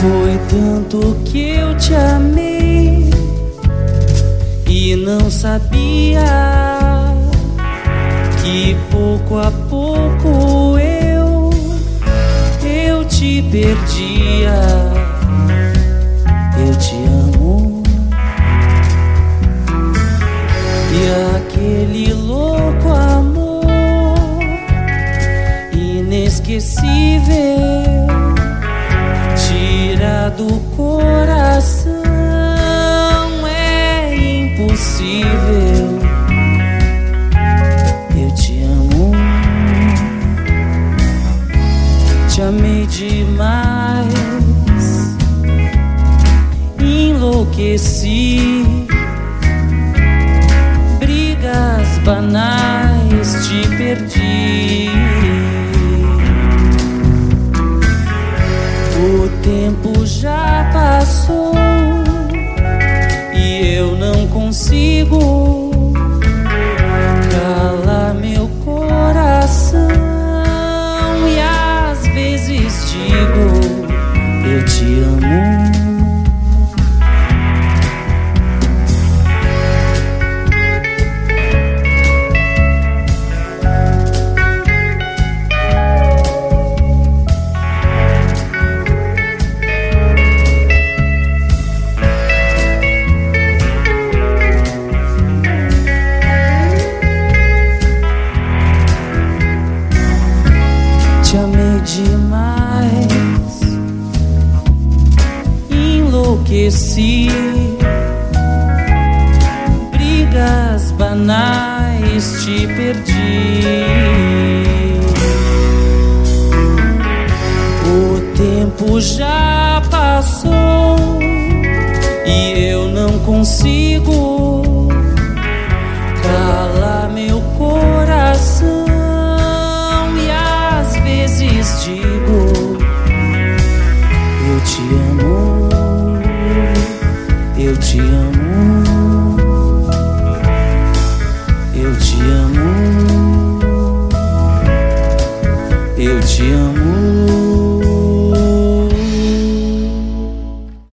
Foi tanto que eu te amei e não sabia que pouco a pouco eu te perdia. Eu te amo e aquele louco amor inesquecível tira do coração é impossível. Eu te amo, te amei demais, enlouqueci, brigas banais te perdi. O tempo já passou e eu não consigo calar meu coração. E às vezes digo, eu te amo. Te amei demais, enlouqueci, brigas banais te perdi. O tempo já passou e eu não consigo